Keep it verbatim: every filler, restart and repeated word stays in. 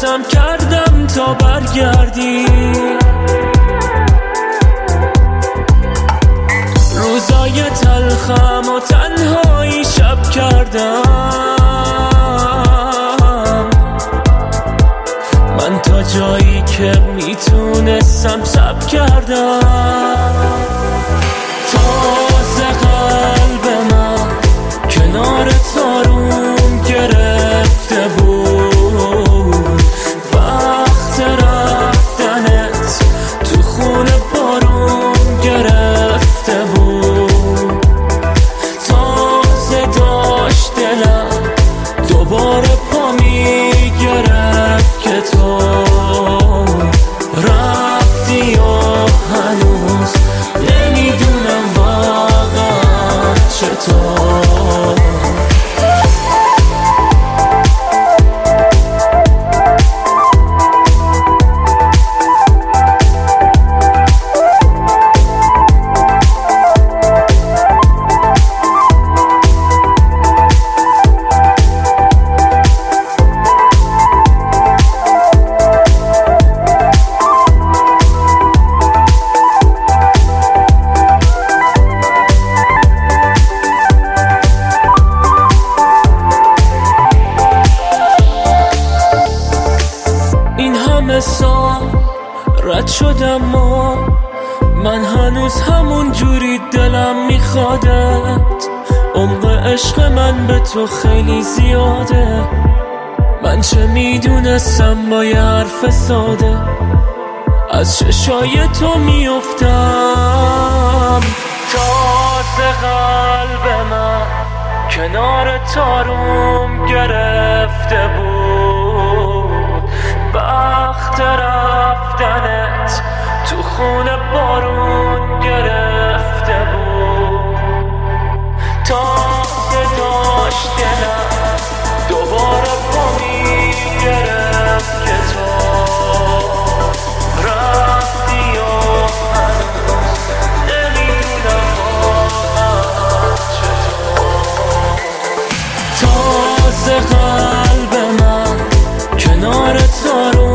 تلاشم کردم تا برگردی، روزای تلخم و تنهایی شب کردم من، تا جایی که میتونستم صبر کردم. تازه قلب من کنار تاروم گرفته بود، وقت رفتنت تو خونه بارون گرفته بود. تازه داشت دلم دوباره پا میگرفت که تو رفتی و هنوز نمیدونم واقعا چطور. سال رد شدم و من هنوز همون جوری دلم میخوادت. عمق عشق من به تو خیلی زیاده، من چه میدونستم با یه حرف ساده از چشای تو میافتم. تازه قلب من کنار تاروم گرفته بود، وقت رفتنت تو خونه بارون گرفته بود. تازه داشت دلم دوباره پا میگرفت که تو رفتی و هنوز نمیدونم واقعا چطور. تازه قلب من کنار تارو